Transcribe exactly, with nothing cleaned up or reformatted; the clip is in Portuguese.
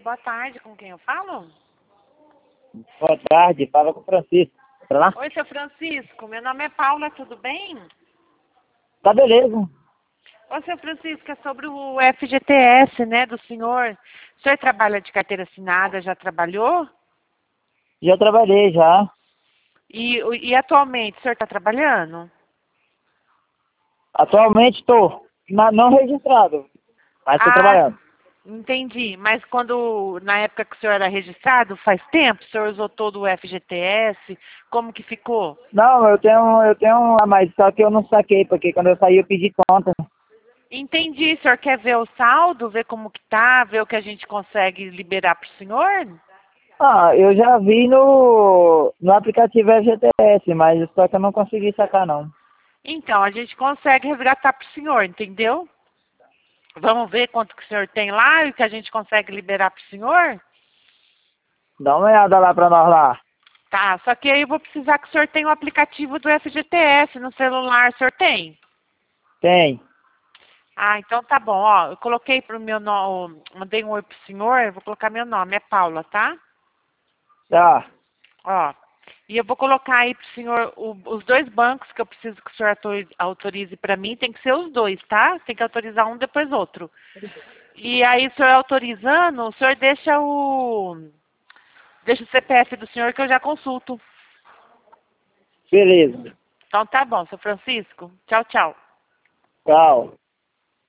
boa tarde, com quem eu falo? Boa tarde, fala com o Francisco. Pra lá? Oi, seu Francisco, meu nome é Paula, tudo bem? Tá beleza. Ô, seu Francisco, é sobre o F G T S, né, do senhor. O senhor trabalha de carteira assinada, já trabalhou? Já trabalhei já. E, e atualmente, o senhor está trabalhando? Atualmente estou não registrado, mas estou Ah, trabalhando. entendi. Mas quando, na época que o senhor era registrado, faz tempo, o senhor usou todo o F G T S, como que ficou? Não, eu tenho, eu tenho um a mais, só que eu não saquei, porque quando eu saí eu pedi conta. Entendi. O senhor quer ver o saldo, ver como que tá, ver o que a gente consegue liberar para o senhor? Ah, eu já vi no, no aplicativo F G T S, mas só que eu não consegui sacar não. Então, a gente consegue resgatar para o senhor, entendeu? Vamos ver quanto que o senhor tem lá e o que a gente consegue liberar para o senhor? Dá uma olhada lá pra nós lá. Tá, só que aí eu vou precisar que o senhor tenha o aplicativo do F G T S no celular, o senhor tem? Tem. Ah, então tá bom, ó, eu coloquei pro meu nome, mandei um oi pro senhor, eu vou colocar meu nome, é Paula, tá? Tá. Ó, e eu vou colocar aí pro senhor o- os dois bancos que eu preciso que o senhor autori- autorize para mim, tem que ser os dois, tá? Tem que autorizar um depois outro. E aí, o senhor autorizando, o senhor deixa o deixa o C P F do senhor que eu já consulto. Beleza. Então tá bom, seu Francisco. Tchau, tchau. Tchau.